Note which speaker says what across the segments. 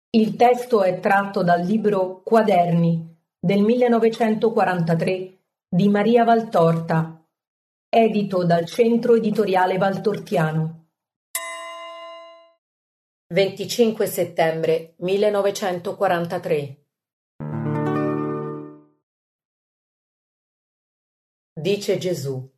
Speaker 1: Il testo è tratto dal libro Quaderni del 1943 di Maria Valtorta, edito dal Centro Editoriale Valtortiano. 25 settembre 1943. Dice Gesù: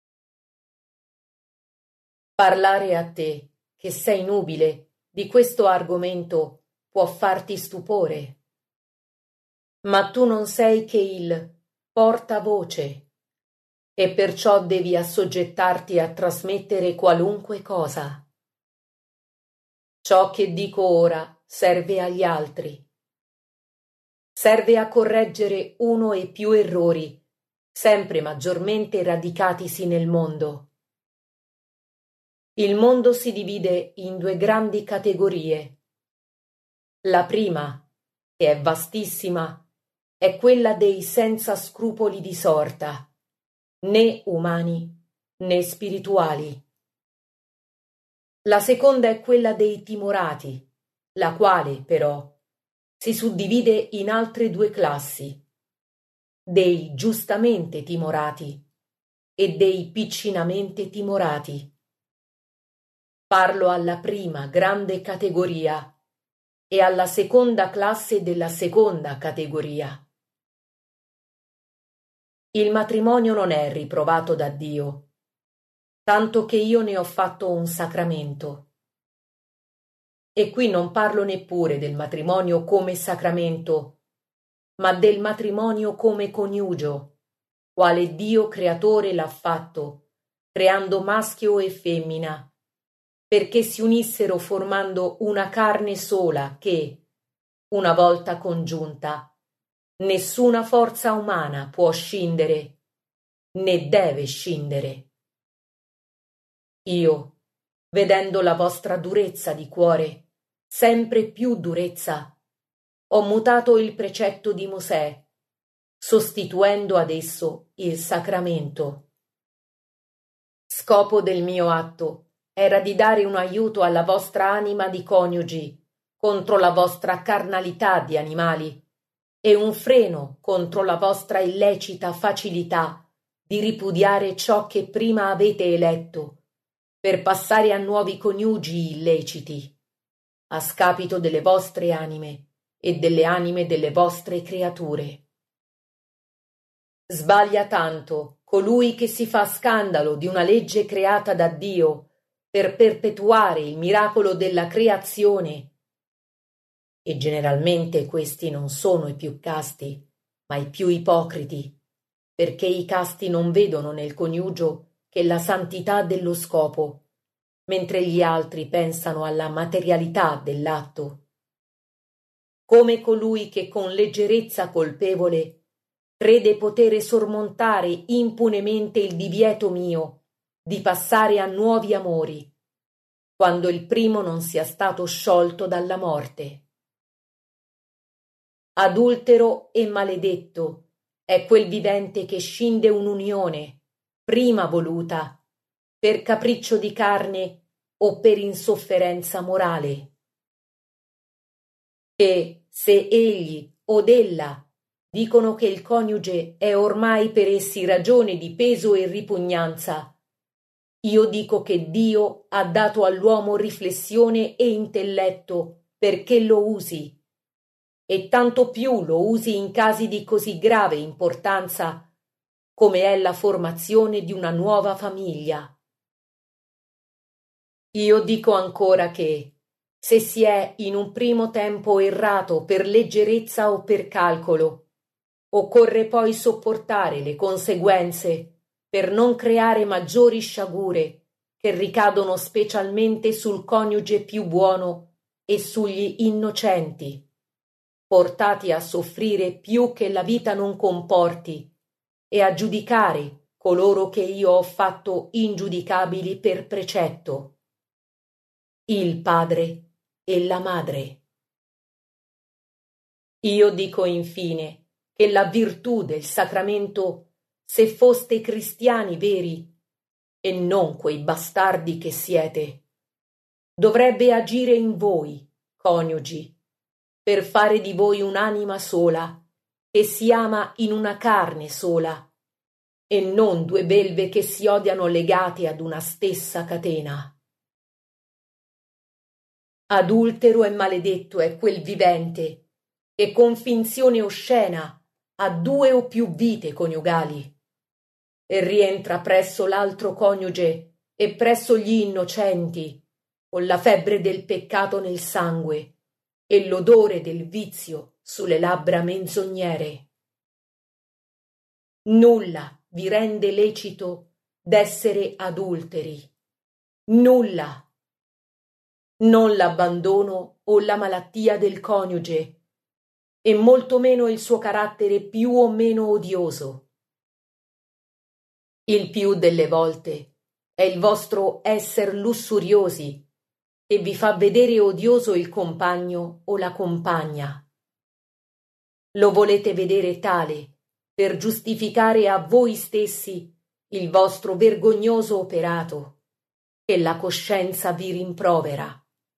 Speaker 1: parlare a te, che sei nubile, di questo argomento può farti stupore. Ma tu non sei che il portavoce, e perciò devi assoggettarti a trasmettere qualunque cosa. Ciò che dico ora serve agli altri. Serve a correggere uno e più errori, sempre maggiormente radicatisi nel mondo. Il mondo si divide in due grandi categorie. La prima, che è vastissima, è quella dei senza scrupoli di sorta, né umani né spirituali. La seconda è quella dei timorati, la quale, però, si suddivide in altre due classi, dei giustamente timorati e dei piccinamente timorati. Parlo alla prima grande categoria e alla seconda classe della seconda categoria. Il matrimonio non è riprovato da Dio, tanto che io ne ho fatto un sacramento. E qui non parlo neppure del matrimonio come sacramento, ma del matrimonio come coniugio, quale Dio creatore l'ha fatto, creando maschio e femmina, perché si unissero formando una carne sola che, una volta congiunta, nessuna forza umana può scindere, né deve scindere. Io, vedendo la vostra durezza di cuore, sempre più durezza, ho mutato il precetto di Mosè, sostituendo ad esso il sacramento. Scopo del mio atto era di dare un aiuto alla vostra anima di coniugi contro la vostra carnalità di animali e un freno contro la vostra illecita facilità di ripudiare ciò che prima avete eletto per passare a nuovi coniugi illeciti, a scapito delle vostre anime e delle anime delle vostre creature. Sbaglia tanto colui che si fa scandalo di una legge creata da Dio per perpetuare il miracolo della creazione. E generalmente questi non sono i più casti, ma i più ipocriti, perché i casti non vedono nel coniugio che la santità dello scopo, mentre gli altri pensano alla materialità dell'atto. Come colui che con leggerezza colpevole crede potere sormontare impunemente il divieto mio di passare a nuovi amori, quando il primo non sia stato sciolto dalla morte. Adultero e maledetto è quel vivente che scinde un'unione, prima voluta, per capriccio di carne o per insofferenza morale. E se egli od ella dicono che il coniuge è ormai per essi ragione di peso e ripugnanza, io dico che Dio ha dato all'uomo riflessione e intelletto perché lo usi, e tanto più lo usi in casi di così grave importanza come è la formazione di una nuova famiglia. Io dico ancora che, se si è in un primo tempo errato per leggerezza o per calcolo, occorre poi sopportare le conseguenze per non creare maggiori sciagure che ricadono specialmente sul coniuge più buono e sugli innocenti, portati a soffrire più che la vita non comporti e a giudicare coloro che io ho fatto ingiudicabili per precetto, il padre e la madre. Io dico infine che la virtù del sacramento, se foste cristiani veri e non quei bastardi che siete, dovrebbe agire in voi, coniugi, per fare di voi un'anima sola, che si ama in una carne sola, e non due belve che si odiano legate ad una stessa catena. Adultero e maledetto è quel vivente che con finzione oscena ha due o più vite coniugali e rientra presso l'altro coniuge e presso gli innocenti con la febbre del peccato nel sangue e l'odore del vizio sulle labbra menzognere. Nulla vi rende lecito d'essere adulteri, nulla. Non l'abbandono o la malattia del coniuge, e molto meno il suo carattere più o meno odioso. Il più delle volte è il vostro esser lussuriosi che vi fa vedere odioso il compagno o la compagna. Lo volete vedere tale per giustificare a voi stessi il vostro vergognoso operato, che la coscienza vi rimprovera.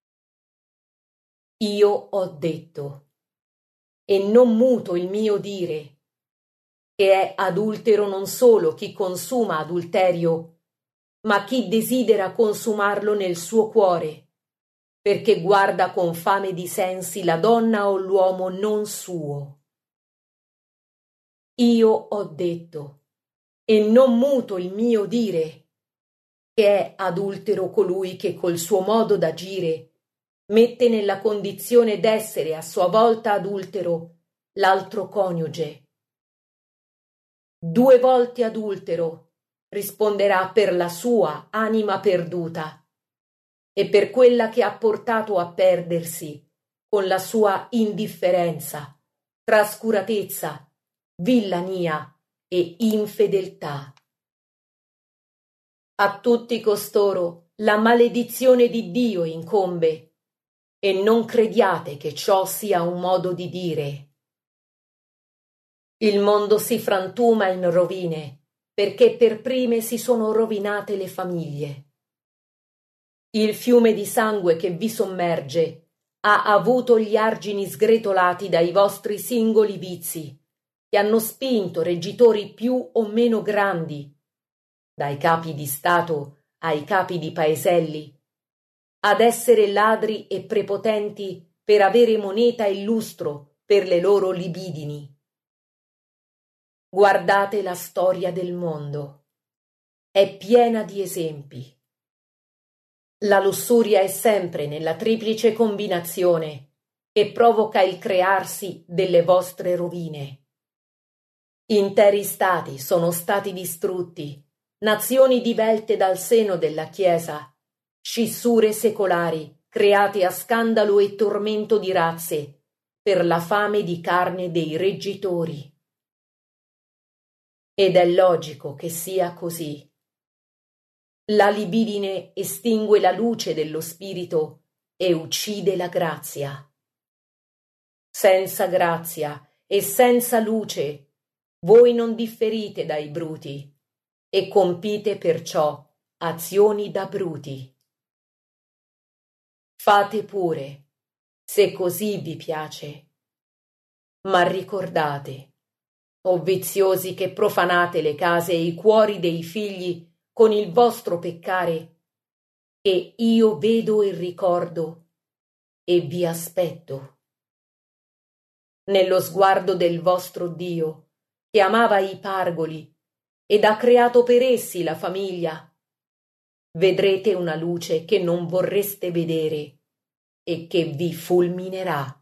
Speaker 1: Io ho detto, e non muto il mio dire, che è adultero non solo chi consuma adulterio, ma chi desidera consumarlo nel suo cuore, perché guarda con fame di sensi la donna o l'uomo non suo. Io ho detto, e non muto il mio dire, che è adultero colui che col suo modo d'agire mette nella condizione d'essere a sua volta adultero l'altro coniuge. 2 volte adultero risponderà per la sua anima perduta e per quella che ha portato a perdersi con la sua indifferenza, trascuratezza, villania e infedeltà. A tutti costoro la maledizione di Dio incombe, e non crediate che ciò sia un modo di dire. Il mondo si frantuma in rovine, perché per prime si sono rovinate le famiglie. Il fiume di sangue che vi sommerge ha avuto gli argini sgretolati dai vostri singoli vizi, che hanno spinto reggitori più o meno grandi, dai capi di Stato ai capi di paeselli, ad essere ladri e prepotenti per avere moneta e lustro per le loro libidini. Guardate la storia del mondo. È piena di esempi. La lussuria è sempre nella triplice combinazione che provoca il crearsi delle vostre rovine. Interi stati sono stati distrutti, nazioni divelte dal seno della Chiesa, scissure secolari create a scandalo e tormento di razze per la fame di carne dei reggitori. Ed è logico che sia così. La libidine estingue la luce dello spirito e uccide la grazia. Senza grazia e senza luce voi non differite dai bruti e compite perciò azioni da bruti. Fate pure, se così vi piace, ma ricordate, o viziosi che profanate le case e i cuori dei figli con il vostro peccare, che io vedo e ricordo e vi aspetto. Nello sguardo del vostro Dio, che amava i pargoli ed ha creato per essi la famiglia, vedrete una luce che non vorreste vedere e che vi fulminerà.